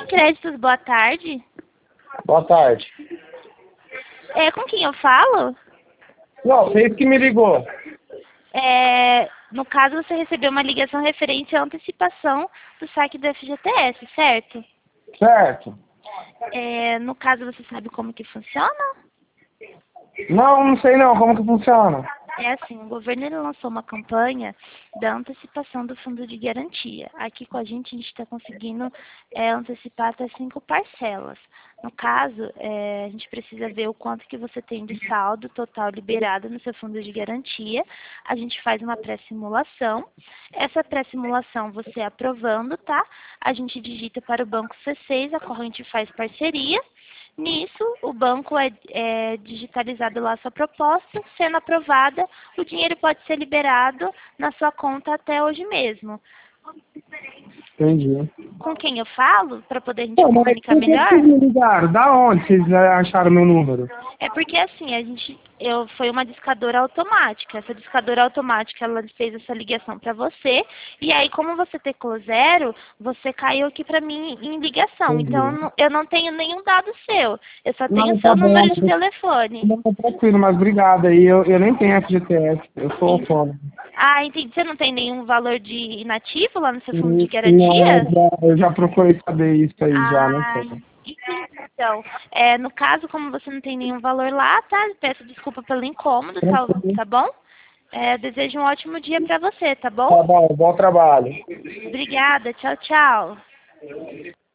Créditos, boa tarde. Boa tarde. Com quem eu falo? Não, vocês que me ligou. No caso, você recebeu uma ligação referente à antecipação do saque do FGTS, certo? Certo. No caso, você sabe como que funciona? Não sei não, como que funciona? É assim, o governo ele lançou uma campanha da antecipação do fundo de garantia. Aqui com a gente está conseguindo antecipar até 5 parcelas. No caso, a gente precisa ver o quanto que você tem de saldo total liberado no seu fundo de garantia. A gente faz uma pré-simulação. Essa pré-simulação, você aprovando, tá? A gente digita para o banco C6, a qual a gente faz parceria. Nisso, o banco é digitalizado lá a sua proposta, sendo aprovada, o dinheiro pode ser liberado na sua conta até hoje mesmo. Entendi. Com quem eu falo, para poder a gente Pô, mas comunicar por que melhor? vocês me ligaram? Da onde vocês acharam meu número? É porque assim, foi uma discadora automática. Essa discadora automática, ela fez essa ligação para você, e aí como você teclou 0, você caiu aqui para mim em ligação. Então Entendi. eu não tenho nenhum dado seu, eu só tenho Não, o tá seu bom. número de telefone. Não, tá tranquilo, mas obrigado aí. Eu nem tenho FGTS, eu sou autônomo. Ah, entendi. Você não tem nenhum valor de inativo lá no seu fundo de Não, garantia? eu já procurei saber isso aí já, não Ah, sei. entendi. Então, no caso, como você não tem nenhum valor lá, tá? Peço desculpa pelo incômodo, Tranquilo. tá bom? Desejo um ótimo dia pra você, tá bom? Tá bom, bom trabalho. Obrigada. Tchau, tchau.